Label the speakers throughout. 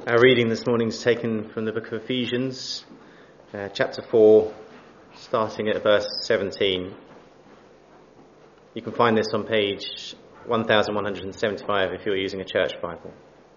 Speaker 1: Our reading this morning is taken from the book of Ephesians, chapter 4, starting at verse 17. You can find this on page 1175 if you're using a church Bible.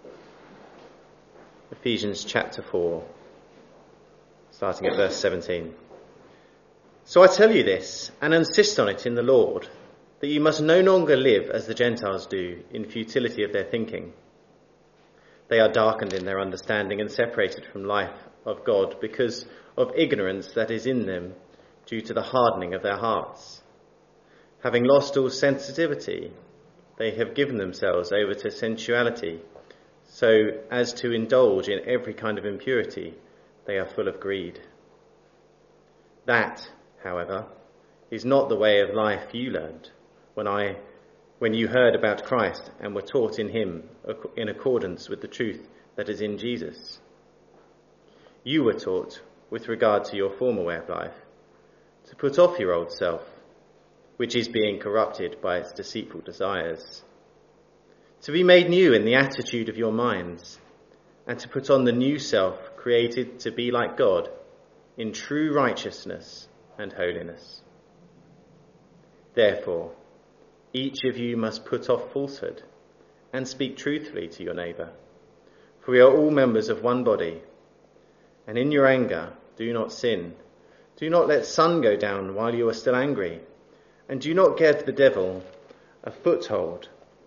Speaker 1: Ephesians chapter 4, starting at verse 17. So I tell you this, and insist on it in the Lord, that you must no longer live as the Gentiles do, in futility of their thinking. They are darkened in their understanding and separated from life of God because of ignorance that is in them due to the hardening of their hearts. Having lost all sensitivity, they have given themselves over to sensuality, so as to indulge in every kind of impurity. They are full of greed. That, however, is not the way of life you learned when you heard about Christ and were taught in him in accordance with the truth that is in Jesus. You were taught, with regard to your former way of life, to put off your old self, which is being corrupted by its deceitful desires, to be made new in the attitude of your minds, and to put on the new self, created to be like God, in true righteousness and holiness. Therefore, each of you must put off falsehood and speak truthfully to your neighbour, for we are all members of one body. And in your anger, do not sin. Do not let sun go down while you are still angry, and do not give the devil a foothold.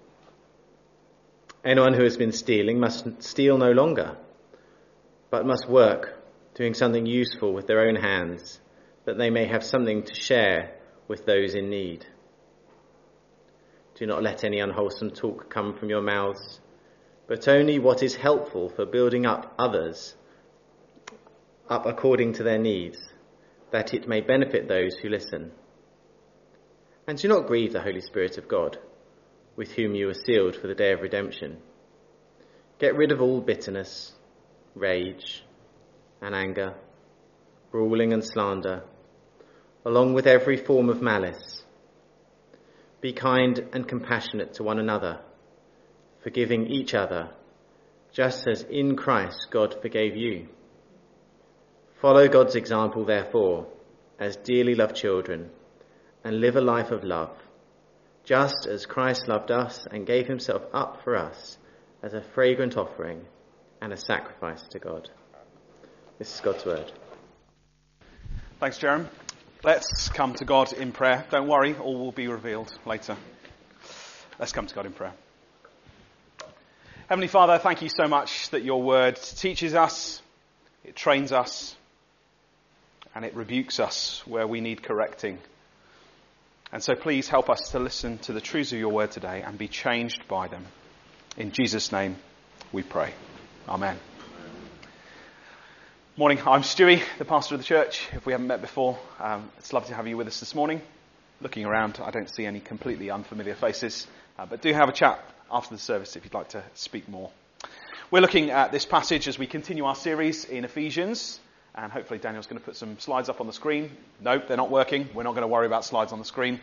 Speaker 1: Anyone who has been stealing must steal no longer, but must work, doing something useful with their own hands, that they may have something to share with those in need. Do not let any unwholesome talk come from your mouths, but only what is helpful for building up others up according to their needs, that it may benefit those who listen. And do not grieve the Holy Spirit of God, with whom you were sealed for the day of redemption. Get rid of all bitterness, rage, and anger, brawling and slander, along with every form of malice. Be kind and compassionate to one another, forgiving each other, just as in Christ God forgave you. Follow God's example, therefore, as dearly loved children, and live a life of love, just as Christ loved us and gave himself up for us as a fragrant offering and a sacrifice to God. This is God's word.
Speaker 2: Thanks, Jeremy. Let's come to God in prayer. Don't worry, all will be revealed later. Let's come to God in prayer. Heavenly Father, thank you so much that your word teaches us, it trains us, and it rebukes us where we need correcting. And so please help us to listen to the truths of your word today and be changed by them. In Jesus' name we pray. Amen. Morning, I'm Stewie, the pastor of the church. If we haven't met before, it's lovely to have you with us this morning. Looking around, I don't see any completely unfamiliar faces, but do have a chat after the service if you'd like to speak more. We're looking at this passage as we continue our series in Ephesians, and hopefully Daniel's going to put some slides up on the screen. Nope, they're not working. We're not going to worry about slides on the screen.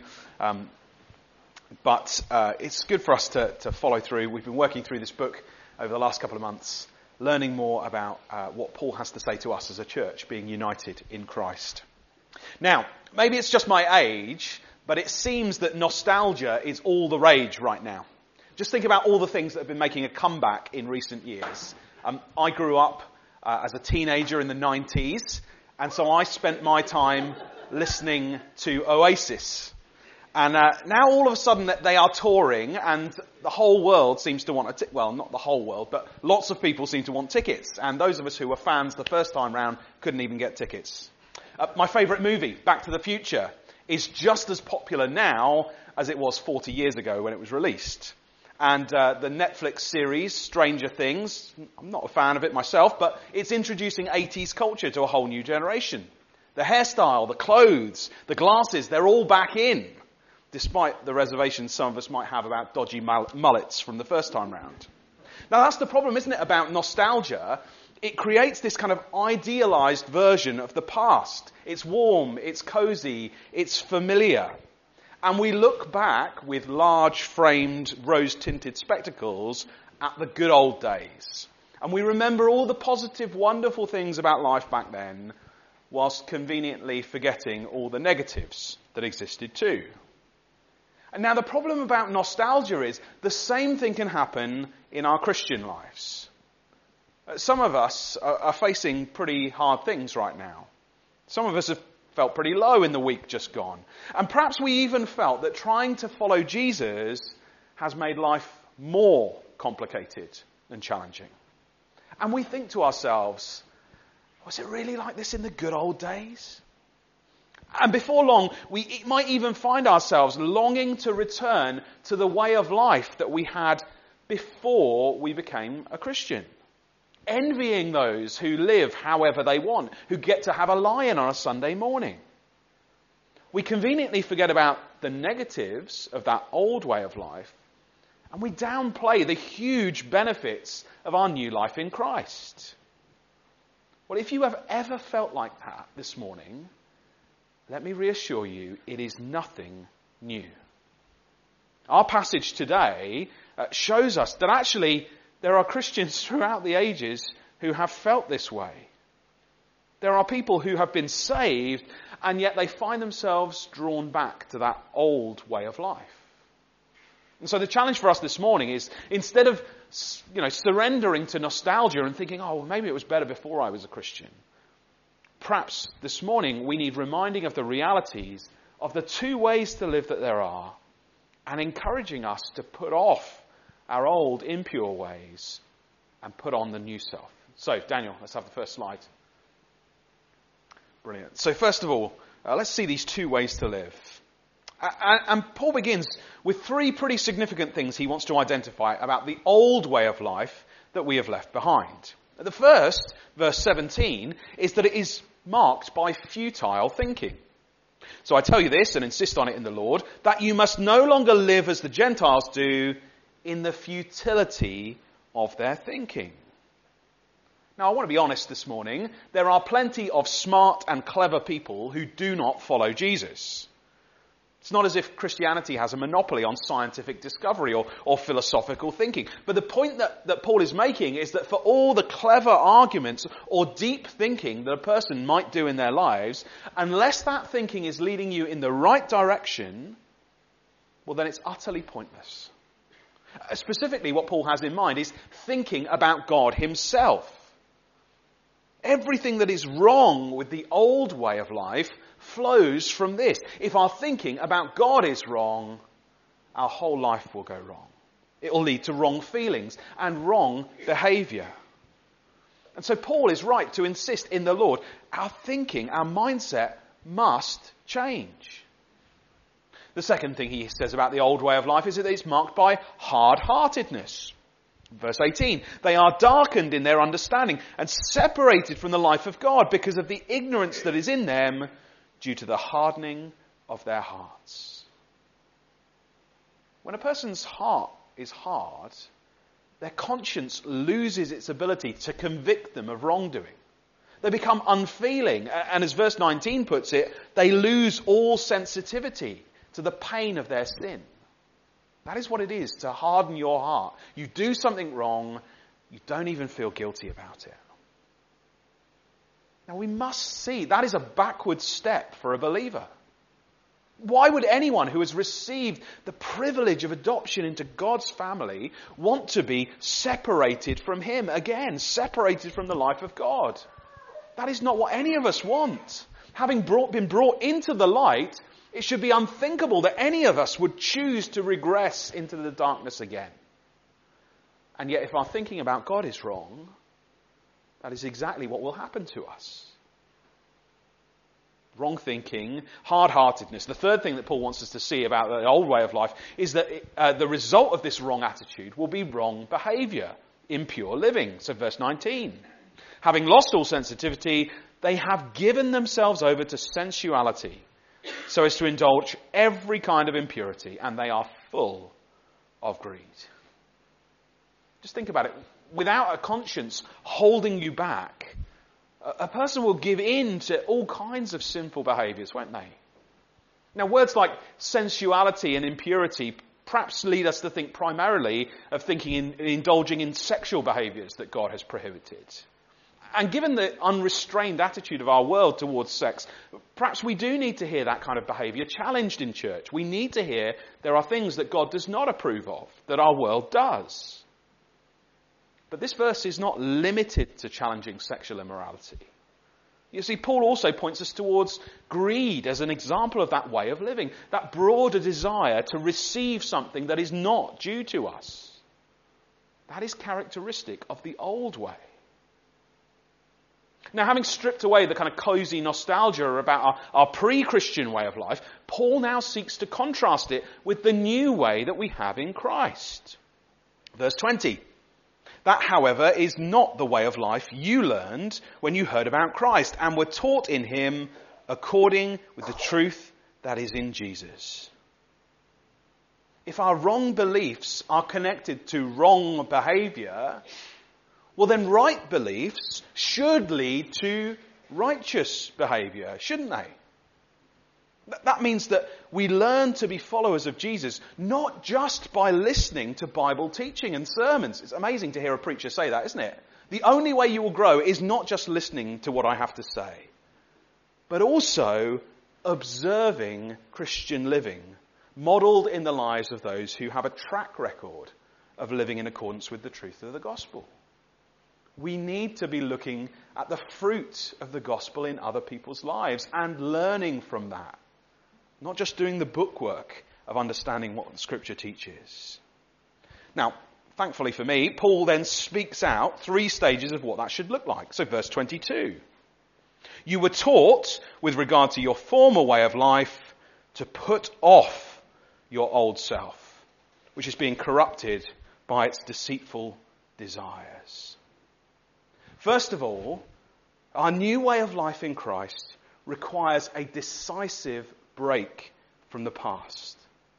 Speaker 2: But it's good for us to follow through. We've been working through this book over the last couple of months, learning more about what Paul has to say to us as a church, being united in Christ. Now, maybe it's just my age, but it seems that nostalgia is all the rage right now. Just think about all the things that have been making a comeback in recent years. I grew up as a teenager in the 90s, and so I spent my time listening to Oasis. And now all of a sudden they are touring, and the whole world seems to want well, not the whole world, but lots of people seem to want tickets. And those of us who were fans the first time round couldn't even get tickets. My favourite movie, Back to the Future, is just as popular now as it was 40 years ago when it was released. And the Netflix series, Stranger Things, I'm not a fan of it myself, but it's introducing 80s culture to a whole new generation. The hairstyle, the clothes, the glasses, they're all back in, despite the reservations some of us might have about dodgy mullets from the first time round. Now that's the problem, isn't it, about nostalgia? It creates this kind of idealised version of the past. It's warm, it's cosy, it's familiar. And we look back with large framed, rose-tinted spectacles at the good old days. And we remember all the positive, wonderful things about life back then, whilst conveniently forgetting all the negatives that existed too. And now the problem about nostalgia is the same thing can happen in our Christian lives. Some of us are facing pretty hard things right now. Some of us have felt pretty low in the week just gone. And perhaps we even felt that trying to follow Jesus has made life more complicated and challenging. And we think to ourselves, was it really like this in the good old days? And before long, we might even find ourselves longing to return to the way of life that we had before we became a Christian. Envying those who live however they want, who get to have a lion on a Sunday morning. We conveniently forget about the negatives of that old way of life, and we downplay the huge benefits of our new life in Christ. Well, if you have ever felt like that this morning, let me reassure you, it is nothing new. Our passage today shows us that actually there are Christians throughout the ages who have felt this way. There are people who have been saved, and yet they find themselves drawn back to that old way of life. And so the challenge for us this morning is, instead of surrendering to nostalgia and thinking, oh, maybe it was better before I was a Christian, perhaps this morning we need reminding of the realities of the two ways to live that there are, and encouraging us to put off our old impure ways and put on the new self. So, Daniel, let's have the first slide. Brilliant. So first of all, let's see these two ways to live. And Paul begins with three pretty significant things he wants to identify about the old way of life that we have left behind. The first, verse 17, is that it is marked by futile thinking. So I tell you this, and insist on it in the Lord, that you must no longer live as the Gentiles do, in the futility of their thinking. Now, I want to be honest this morning. There are plenty of smart and clever people who do not follow Jesus. It's not as if Christianity has a monopoly on scientific discovery or philosophical thinking. But the point that Paul is making is that for all the clever arguments or deep thinking that a person might do in their lives, unless that thinking is leading you in the right direction, well, then it's utterly pointless. Specifically, what Paul has in mind is thinking about God himself. Everything that is wrong with the old way of life flows from this. If our thinking about God is wrong, our whole life will go wrong. It will lead to wrong feelings and wrong behaviour. And so Paul is right to insist in the Lord, our thinking, our mindset must change. The second thing he says about the old way of life is that it's marked by hard-heartedness. Verse 18, they are darkened in their understanding and separated from the life of God because of the ignorance that is in them due to the hardening of their hearts. When a person's heart is hard, their conscience loses its ability to convict them of wrongdoing. They become unfeeling, and as verse 19 puts it, they lose all sensitivity to the pain of their sin. That is what it is to harden your heart. You do something wrong, you don't even feel guilty about it. Now we must see that is a backward step for a believer. Why would anyone who has received the privilege of adoption into God's family want to be separated from him again, separated from the life of God? That is not what any of us want. Having been brought into the light, it should be unthinkable that any of us would choose to regress into the darkness again. And yet if our thinking about God is wrong, that is exactly what will happen to us. Wrong thinking, hard-heartedness. The third thing that Paul wants us to see about the old way of life is that the result of this wrong attitude will be wrong behaviour, impure living. So verse 19. Having lost all sensitivity, they have given themselves over to sensuality, so as to indulge every kind of impurity, and they are full of greed. Just think about it. Without a conscience holding you back, a person will give in to all kinds of sinful behaviours, won't they? Now, words like sensuality and impurity perhaps lead us to think primarily of thinking in indulging in sexual behaviours that God has prohibited. And given the unrestrained attitude of our world towards sex, perhaps we do need to hear that kind of behaviour challenged in church. We need to hear there are things that God does not approve of, that our world does. But this verse is not limited to challenging sexual immorality. You see, Paul also points us towards greed as an example of that way of living, that broader desire to receive something that is not due to us. That is characteristic of the old way. Now, having stripped away the kind of cosy nostalgia about our pre-Christian way of life, Paul now seeks to contrast it with the new way that we have in Christ. Verse 20. That, however, is not the way of life you learned when you heard about Christ and were taught in him according with the truth that is in Jesus. If our wrong beliefs are connected to wrong behaviour, well then right beliefs should lead to righteous behaviour, shouldn't they? That means that we learn to be followers of Jesus, not just by listening to Bible teaching and sermons. It's amazing to hear a preacher say that, isn't it? The only way you will grow is not just listening to what I have to say, but also observing Christian living, modelled in the lives of those who have a track record of living in accordance with the truth of the gospel. We need to be looking at the fruit of the gospel in other people's lives and learning from that. Not just doing the bookwork of understanding what Scripture teaches. Now, thankfully for me, Paul then speaks out 3 stages of what that should look like. So verse 22. You were taught, with regard to your former way of life, to put off your old self, which is being corrupted by its deceitful desires. First of all, our new way of life in Christ requires a decisive break from the past.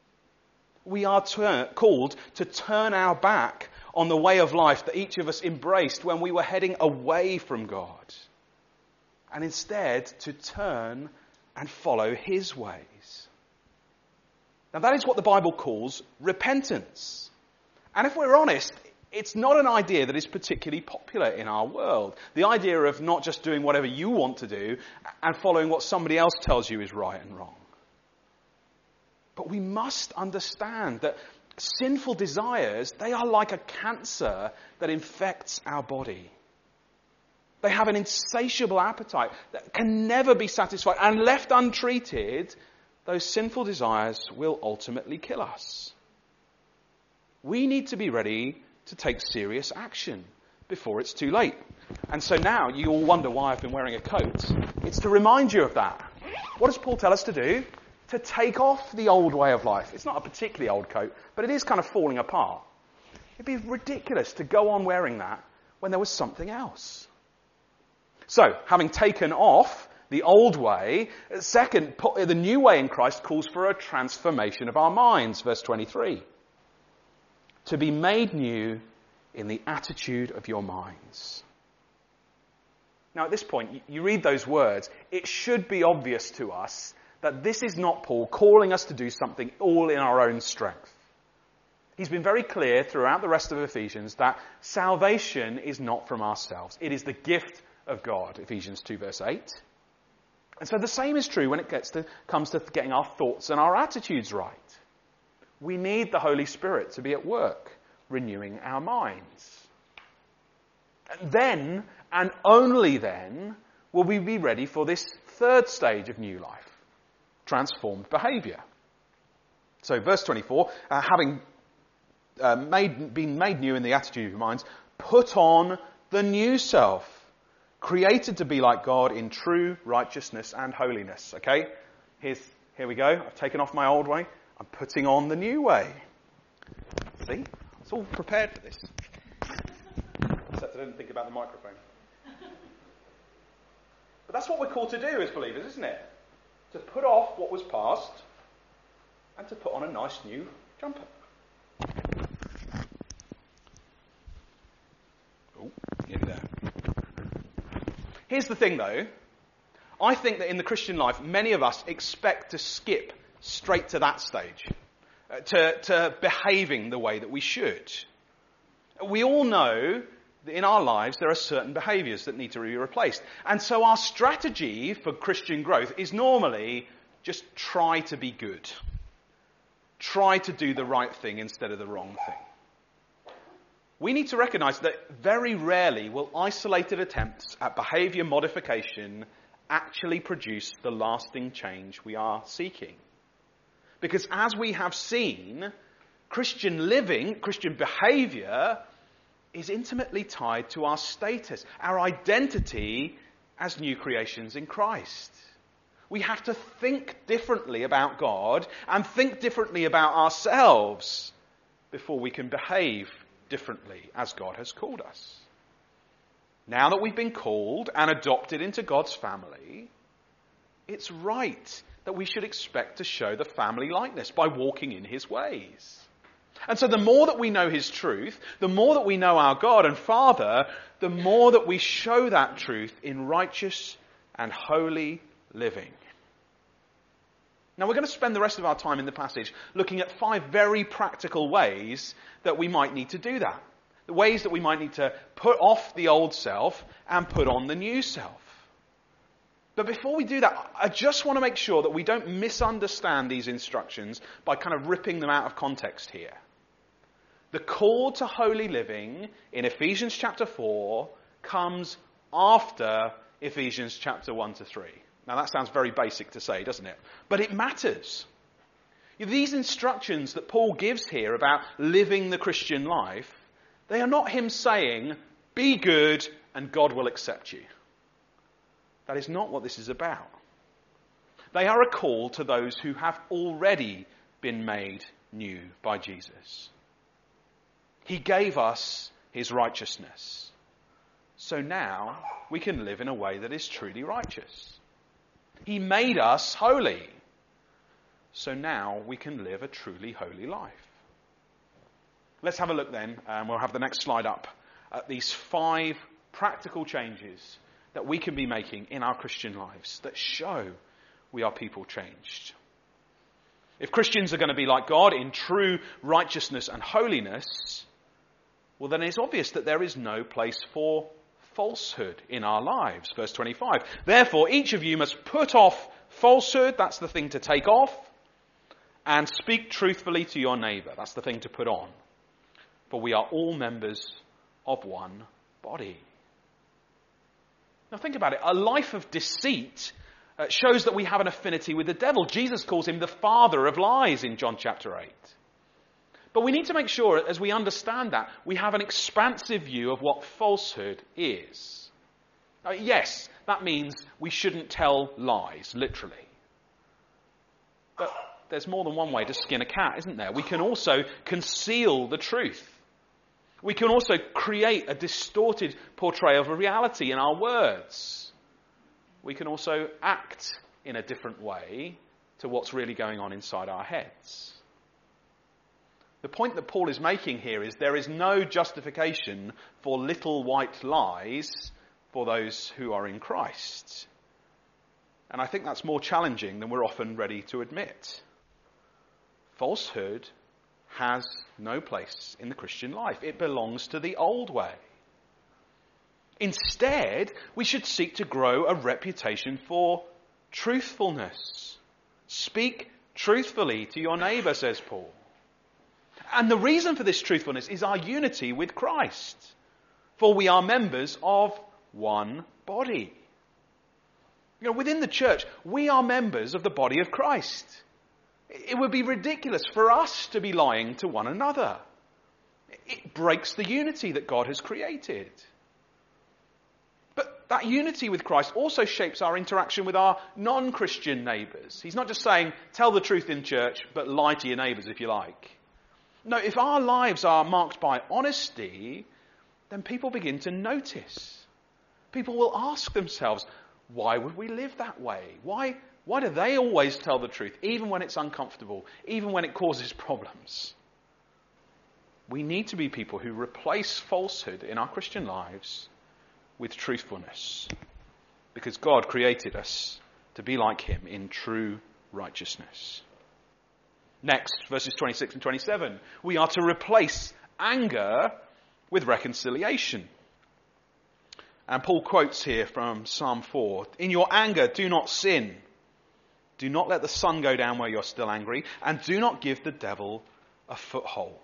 Speaker 2: We are called to turn our back on the way of life that each of us embraced when we were heading away from God, and instead to turn and follow his ways. Now that is what the Bible calls repentance. And if we're honest, it's not an idea that is particularly popular in our world. The idea of not just doing whatever you want to do and following what somebody else tells you is right and wrong. But we must understand that sinful desires, they are like a cancer that infects our body. They have an insatiable appetite that can never be satisfied. And left untreated, those sinful desires will ultimately kill us. We need to be ready to take serious action before it's too late. And so now you all wonder why I've been wearing a coat. It's to remind you of that. What does Paul tell us to do? To take off the old way of life. It's not a particularly old coat, but it is kind of falling apart. It'd be ridiculous to go on wearing that when there was something else. So, having taken off the old way, second, the new way in Christ calls for a transformation of our minds. Verse 23. To be made new in the attitude of your minds. Now at this point, you read those words, it should be obvious to us that this is not Paul calling us to do something all in our own strength. He's been very clear throughout the rest of Ephesians that salvation is not from ourselves. It is the gift of God, Ephesians 2 verse 8. And so the same is true when it comes to getting our thoughts and our attitudes right. We need the Holy Spirit to be at work, renewing our minds. And then, and only then, will we be ready for this third stage of new life. Transformed behaviour. So verse 24, having been made new in the attitude of your minds, put on the new self, created to be like God in true righteousness and holiness. Okay? Here we go. I've taken off my old way. I'm putting on the new way. See? It's all prepared for this. Except I didn't think about the microphone. But that's what we're called to do as believers, isn't it? To put off what was past and to put on a nice new jumper. Oh, nearly there. Here's the thing though. I think that in the Christian life, many of us expect to skip straight to that stage. to behaving the way that we should. We all know that in our lives there are certain behaviours that need to be replaced. And so our strategy for Christian growth is normally just try to be good. Try to do the right thing instead of the wrong thing. We need to recognise that very rarely will isolated attempts at behaviour modification actually produce the lasting change we are seeking. Because as we have seen, Christian living, Christian behaviour is intimately tied to our status, our identity as new creations in Christ. We have to think differently about God and think differently about ourselves before we can behave differently as God has called us. Now that we've been called and adopted into God's family, it's right that we should expect to show the family likeness by walking in his ways. And so the more that we know his truth, the more that we know our God and Father, the more that we show that truth in righteous and holy living. Now we're going to spend the rest of our time in the passage looking at 5 very practical ways that we might need to do that. The ways that we might need to put off the old self and put on the new self. But before we do that, I just want to make sure that we don't misunderstand these instructions by kind of ripping them out of context here. The call to holy living in Ephesians chapter 4 comes after Ephesians chapter 1 to 3. Now that sounds very basic to say, doesn't it? But it matters. These instructions that Paul gives here about living the Christian life, they are not him saying, be good and God will accept you. That is not what this is about. They are a call to those who have already been made new by Jesus. He gave us his righteousness. So now we can live in a way that is truly righteous. He made us holy. So now we can live a truly holy life. Let's have a look then, and we'll have the next slide up, at these 5 practical changes that we can be making in our Christian lives that show we are people changed. If Christians are going to be like God in true righteousness and holiness, well then it's obvious that there is no place for falsehood in our lives. Verse 25. Therefore, each of you must put off falsehood, that's the thing to take off, and speak truthfully to your neighbour, that's the thing to put on. For we are all members of one body. Now think about it. A life of deceit shows that we have an affinity with the devil. Jesus calls him the father of lies in John chapter 8. But we need to make sure, as we understand that, we have an expansive view of what falsehood is. Yes, that means we shouldn't tell lies, literally. But there's more than one way to skin a cat, isn't there? We can also conceal the truth. We can also create a distorted portrayal of a reality in our words. We can also act in a different way to what's really going on inside our heads. The point that Paul is making here is there is no justification for little white lies for those who are in Christ. And I think that's more challenging than we're often ready to admit. Falsehood has no place in the Christian life. It belongs to the old way. Instead, we should seek to grow a reputation for truthfulness. Speak truthfully to your neighbour, says Paul. And the reason for this truthfulness is our unity with Christ. For we are members of one body. Within the church, we are members of the body of Christ. It would be ridiculous for us to be lying to one another. It breaks the unity that God has created. But that unity with Christ also shapes our interaction with our non-Christian neighbours. He's not just saying, tell the truth in church, but lie to your neighbours if you like. No, if our lives are marked by honesty, then people begin to notice. People will ask themselves, why would we live that way? Why do they always tell the truth, even when it's uncomfortable, even when it causes problems? We need to be people who replace falsehood in our Christian lives with truthfulness, because God created us to be like him in true righteousness. Next, verses 26 and 27. We are to replace anger with reconciliation. And Paul quotes here from Psalm 4. In your anger, do not sin. Do not let the sun go down while you're still angry. And do not give the devil a foothold.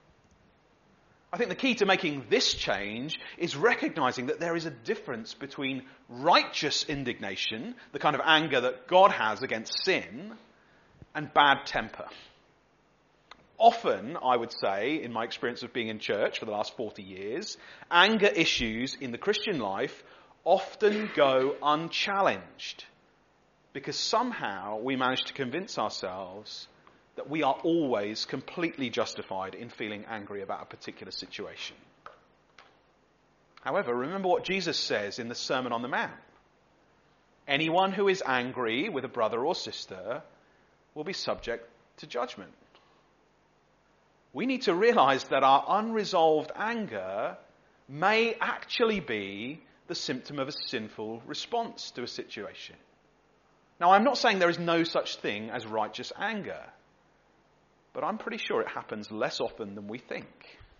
Speaker 2: I think the key to making this change is recognizing that there is a difference between righteous indignation, the kind of anger that God has against sin, and bad temper. Often, I would say, in my experience of being in church for the last 40 years, anger issues in the Christian life often go unchallenged because somehow we manage to convince ourselves that we are always completely justified in feeling angry about a particular situation. However, remember what Jesus says in the Sermon on the Mount. Anyone who is angry with a brother or sister will be subject to judgment. We need to realize that our unresolved anger may actually be the symptom of a sinful response to a situation. Now, I'm not saying there is no such thing as righteous anger, but I'm pretty sure it happens less often than we think.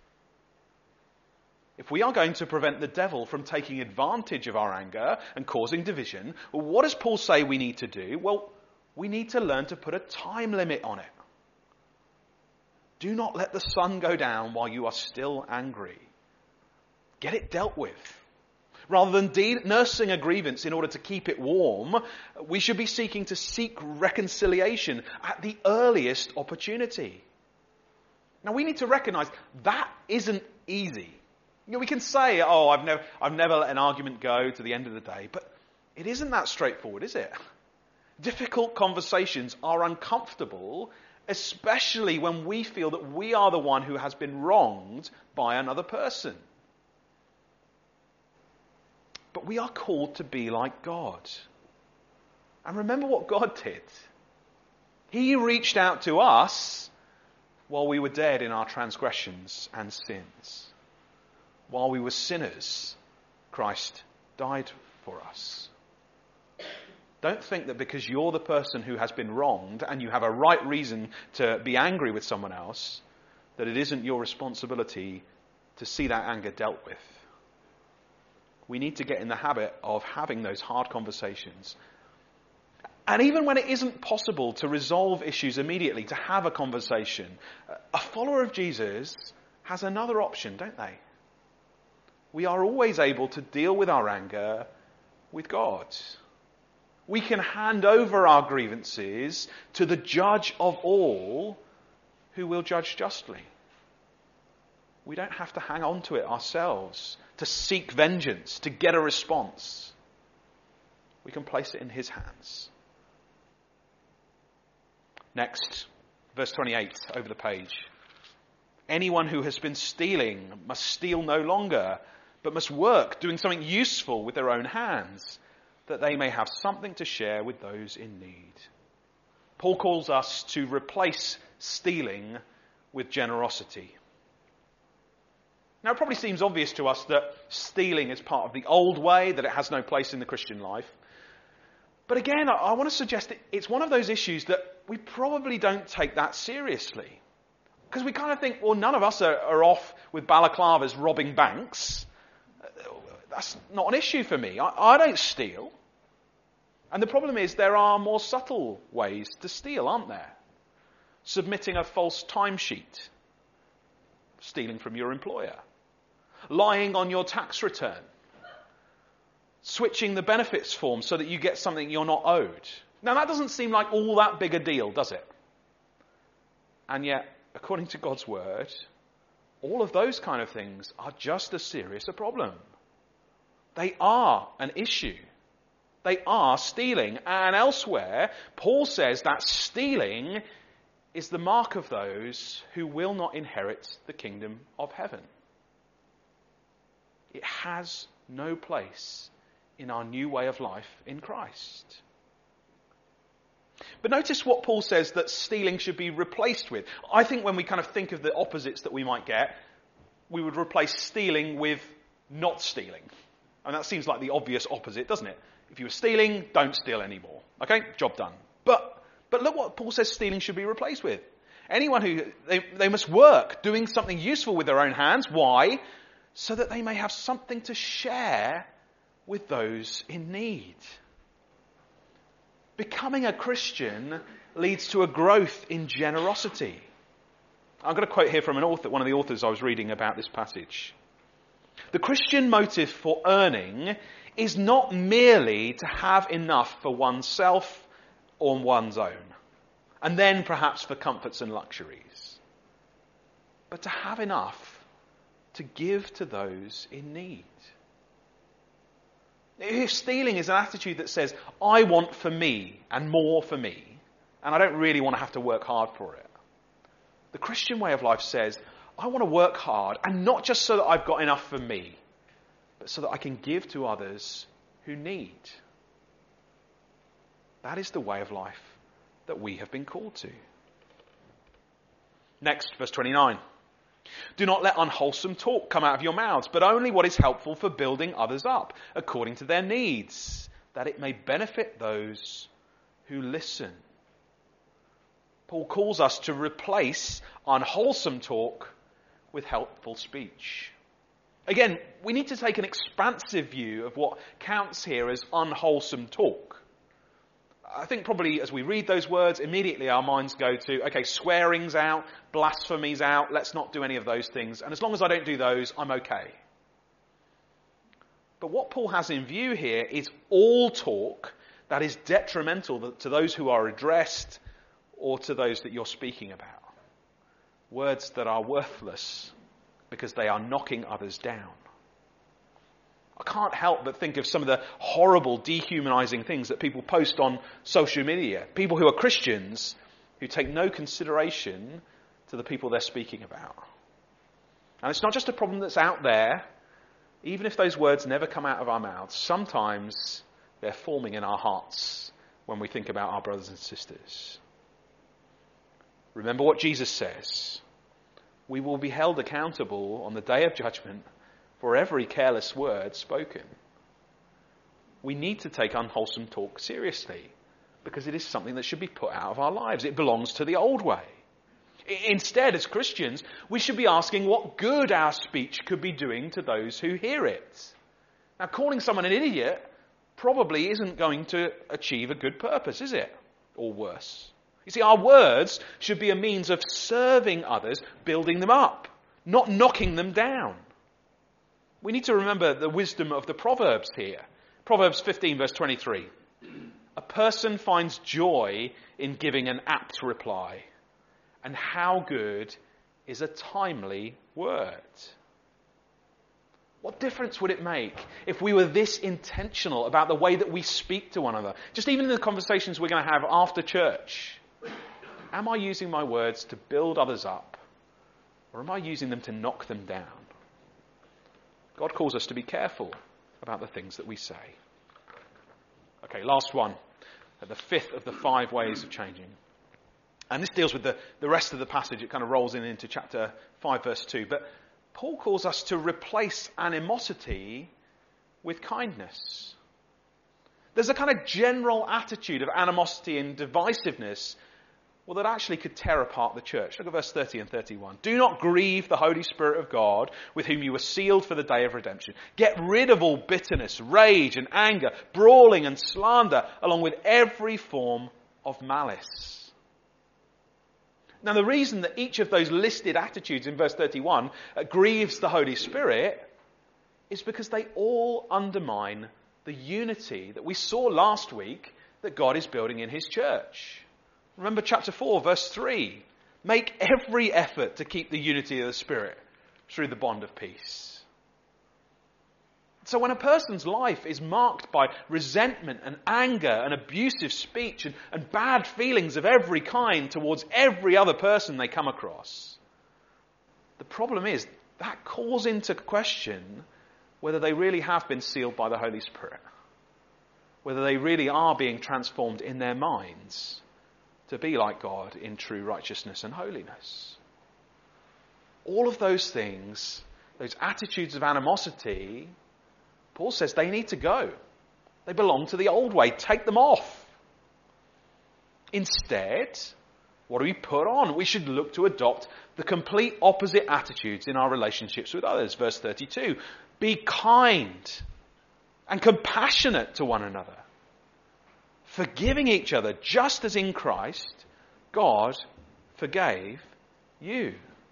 Speaker 2: If we are going to prevent the devil from taking advantage of our anger and causing division, well, what does Paul say we need to do? Well, we need to learn to put a time limit on it. Do not let the sun go down while you are still angry. Get it dealt with. Rather than nursing a grievance in order to keep it warm, we should be seeking to seek reconciliation at the earliest opportunity. Now we need to recognize that isn't easy. You know, we can say, oh, I've never let an argument go to the end of the day, but it isn't that straightforward, is it? Difficult conversations are uncomfortable, especially when we feel that we are the one who has been wronged by another person. But we are called to be like God. And remember what God did. He reached out to us while we were dead in our transgressions and sins. While we were sinners, Christ died for us. Don't think that because you're the person who has been wronged and you have a right reason to be angry with someone else, that it isn't your responsibility to see that anger dealt with. We need to get in the habit of having those hard conversations. And even when it isn't possible to resolve issues immediately, to have a conversation, a follower of Jesus has another option, don't they? We are always able to deal with our anger with God. We can hand over our grievances to the judge of all who will judge justly. We don't have to hang on to it ourselves, to seek vengeance, to get a response. We can place it in his hands. Next, verse 28 over the page. Anyone who has been stealing must steal no longer, but must work, doing something useful with their own hands, that they may have something to share with those in need. Paul calls us to replace stealing with generosity. Now, it probably seems obvious to us that stealing is part of the old way, that it has no place in the Christian life. But again, I want to suggest that it's one of those issues that we probably don't take that seriously. Because we kind of think, well, none of us are off with balaclavas robbing banks. That's not an issue for me. I don't steal. And the problem is there are more subtle ways to steal, aren't there? Submitting a false timesheet. Stealing from your employer. Lying on your tax return. Switching the benefits form so that you get something you're not owed. Now that doesn't seem like all that big a deal, does it? And yet, according to God's word, all of those kind of things are just as serious a problem. They are an issue. They are stealing. And elsewhere, Paul says that stealing is the mark of those who will not inherit the kingdom of heaven. It has no place in our new way of life in Christ. But notice what Paul says that stealing should be replaced with. I think when we kind of think of the opposites that we might get, we would replace stealing with not stealing. And that seems like the obvious opposite, doesn't it? If you were stealing, don't steal anymore. Okay, job done. But look what Paul says stealing should be replaced with. Anyone who, they must work, doing something useful with their own hands. Why? So that they may have something to share with those in need. Becoming a Christian leads to a growth in generosity. I'm going to quote here from one of the authors I was reading about this passage. The Christian motive for earning is not merely to have enough for oneself or one's own, and then perhaps for comforts and luxuries, but to have enough to give to those in need. If stealing is an attitude that says, I want for me and more for me, and I don't really want to have to work hard for it, the Christian way of life says, I want to work hard, and not just so that I've got enough for me, but so that I can give to others who need. That is the way of life that we have been called to. Next, verse 29. Do not let unwholesome talk come out of your mouths, but only what is helpful for building others up, according to their needs, that it may benefit those who listen. Paul calls us to replace unwholesome talk with helpful speech. Again, we need to take an expansive view of what counts here as unwholesome talk. I think probably as we read those words, immediately our minds go to, okay, swearing's out, blasphemy's out, let's not do any of those things. And as long as I don't do those, I'm okay. But what Paul has in view here is all talk that is detrimental to those who are addressed or to those that you're speaking about. Words that are worthless because they are knocking others down. I can't help but think of some of the horrible, dehumanizing things that people post on social media. People who are Christians who take no consideration to the people they're speaking about. And it's not just a problem that's out there. Even if those words never come out of our mouths, sometimes they're forming in our hearts when we think about our brothers and sisters. Remember what Jesus says. We will be held accountable on the day of judgment for every careless word spoken. We need to take unwholesome talk seriously because it is something that should be put out of our lives. It belongs to the old way. Instead, as Christians, we should be asking what good our speech could be doing to those who hear it. Now, calling someone an idiot probably isn't going to achieve a good purpose, is it? Or worse. You see, our words should be a means of serving others, building them up, not knocking them down. We need to remember the wisdom of the Proverbs here. Proverbs 15 verse 23. A person finds joy in giving an apt reply, and how good is a timely word. What difference would it make if we were this intentional about the way that we speak to one another? Just even in the conversations we're going to have after church. Am I using my words to build others up, or am I using them to knock them down? God calls us to be careful about the things that we say. Okay, last one. The fifth of the 5 ways of changing. And this deals with the rest of the passage. It kind of rolls into chapter 5, verse 2. But Paul calls us to replace animosity with kindness. There's a kind of general attitude of animosity and divisiveness, well, that actually could tear apart the church. Look at verse 30 and 31. Do not grieve the Holy Spirit of God, with whom you were sealed for the day of redemption. Get rid of all bitterness, rage and anger, brawling and slander, along with every form of malice. Now, the reason that each of those listed attitudes in verse 31 grieves the Holy Spirit is because they all undermine the unity that we saw last week that God is building in his church. Remember chapter 4, verse 3. Make every effort to keep the unity of the Spirit through the bond of peace. So when a person's life is marked by resentment and anger and abusive speech and bad feelings of every kind towards every other person they come across, the problem is that calls into question whether they really have been sealed by the Holy Spirit, whether they really are being transformed in their minds to be like God in true righteousness and holiness. All of those things, those attitudes of animosity, Paul says they need to go. They belong to the old way. Take them off. Instead, What do we put on? We should look to adopt the complete opposite attitudes in our relationships with others. Verse 32, be kind and compassionate to one another, forgiving each other, just as in Christ God forgave you.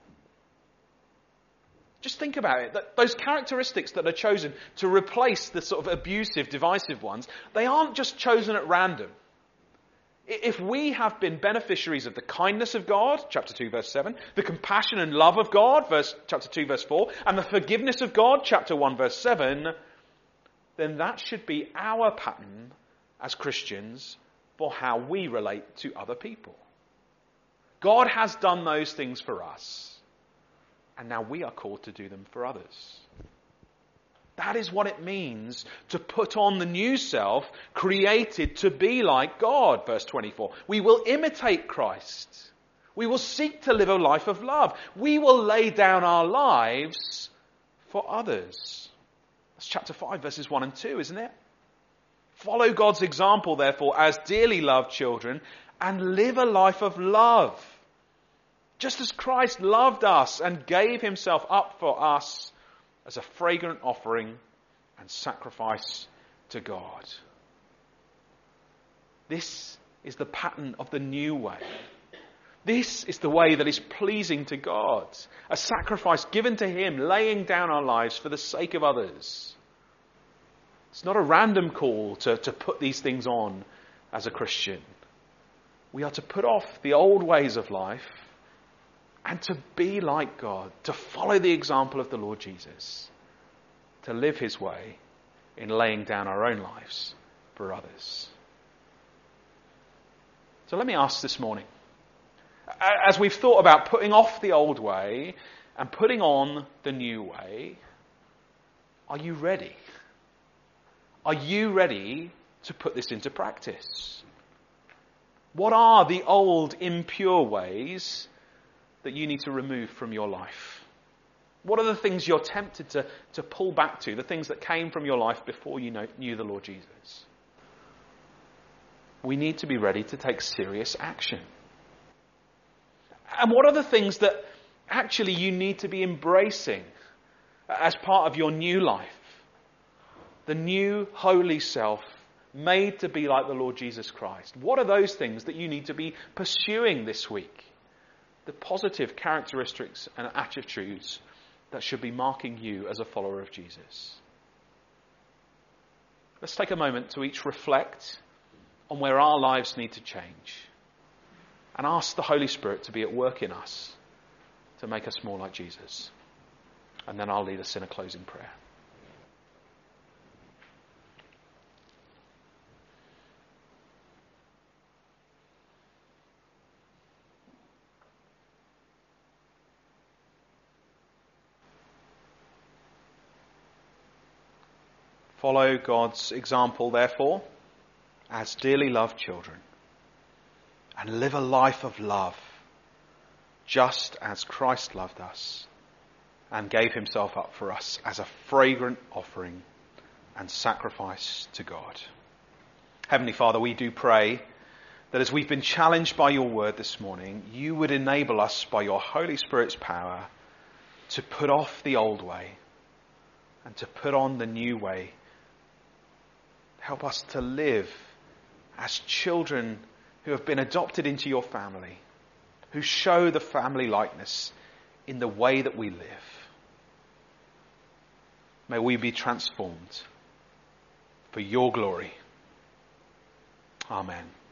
Speaker 2: Just think about it. Those characteristics that are chosen to replace the sort of abusive, divisive ones, they aren't just chosen at random. If we have been beneficiaries of the kindness of God, chapter 2, verse 7, the compassion and love of God, chapter 2, verse 4, and the forgiveness of God, chapter 1, verse 7, then that should be our pattern as Christians for how we relate to other people. God has done those things for us, and now we are called to do them for others. That is what it means to put on the new self, created to be like God. Verse 24. We will imitate Christ. We will seek to live a life of love. We will lay down our lives for others. That's chapter 5, verses 1 and 2, isn't it? Follow God's example, therefore, as dearly loved children, and live a life of love. Just as Christ loved us and gave himself up for us as a fragrant offering and sacrifice to God. This is the pattern of the new way. This is the way that is pleasing to God. A sacrifice given to him, laying down our lives for the sake of others. It's not a random call to put these things on as a Christian. We are to put off the old ways of life and to be like God, to follow the example of the Lord Jesus, to live his way in laying down our own lives for others. So let me ask this morning, as we've thought about putting off the old way and putting on the new way, are you ready? Are you ready to put this into practice? What are the old impure ways that you need to remove from your life? What are the things you're tempted to pull back to, the things that came from your life before you knew the Lord Jesus? We need to be ready to take serious action. And what are the things that actually you need to be embracing as part of your new life? The new holy self made to be like the Lord Jesus Christ. What are those things that you need to be pursuing this week? The positive characteristics and attitudes that should be marking you as a follower of Jesus. Let's take a moment to each reflect on where our lives need to change and ask the Holy Spirit to be at work in us to make us more like Jesus. And then I'll lead us in a closing prayer. Follow God's example, therefore, as dearly loved children, and live a life of love, just as Christ loved us and gave himself up for us as a fragrant offering and sacrifice to God. Heavenly Father, we do pray that as we've been challenged by your word this morning, you would enable us by your Holy Spirit's power to put off the old way and to put on the new way. Help us to live as children who have been adopted into your family, who show the family likeness in the way that we live. May we be transformed for your glory. Amen.